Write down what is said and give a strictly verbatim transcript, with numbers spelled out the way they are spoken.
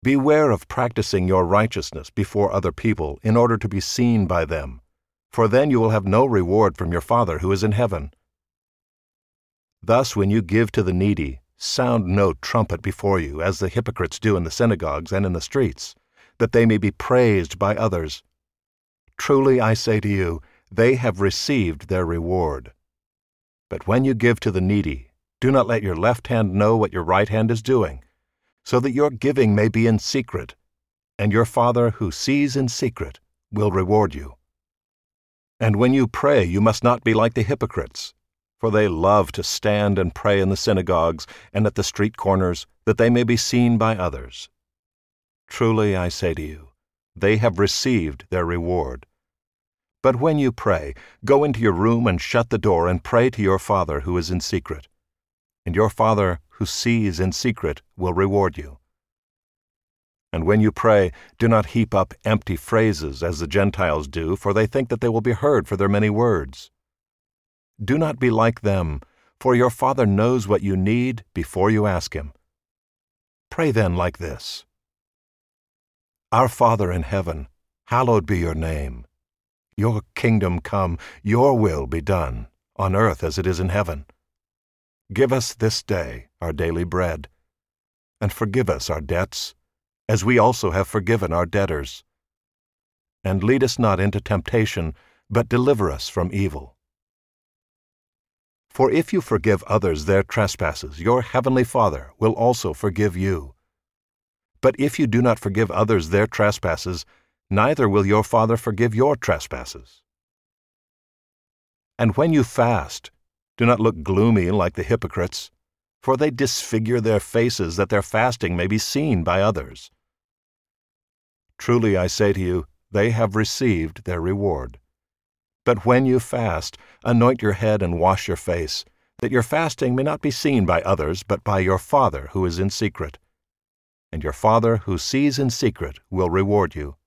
Beware of practicing your righteousness before other people in order to be seen by them, for then you will have no reward from your Father who is in heaven. Thus when you give to the needy, sound no trumpet before you, as the hypocrites do in the synagogues and in the streets, that they may be praised by others. Truly I say to you, they have received their reward. But when you give to the needy, do not let your left hand know what your right hand is doing, so that your giving may be in secret, and your Father who sees in secret will reward you. And when you pray, you must not be like the hypocrites, for they love to stand and pray in the synagogues and at the street corners, that they may be seen by others. Truly I say to you, they have received their reward. But when you pray, go into your room and shut the door and pray to your Father who is in secret, and your Father who sees in secret will reward you. And when you pray, do not heap up empty phrases as the Gentiles do, for they think that they will be heard for their many words. Do not be like them, for your Father knows what you need before you ask Him. Pray then like this: Our Father in heaven, hallowed be your name. Your kingdom come, your will be done, on earth as it is in heaven. Give us this day our daily bread, and forgive us our debts, as we also have forgiven our debtors. And lead us not into temptation, but deliver us from evil. For if you forgive others their trespasses, your heavenly Father will also forgive you. But if you do not forgive others their trespasses, neither will your Father forgive your trespasses. And when you fast, do not look gloomy like the hypocrites, for they disfigure their faces that their fasting may be seen by others. Truly I say to you, they have received their reward. But when you fast, anoint your head and wash your face, that your fasting may not be seen by others, but by your Father who is in secret. And your Father who sees in secret will reward you.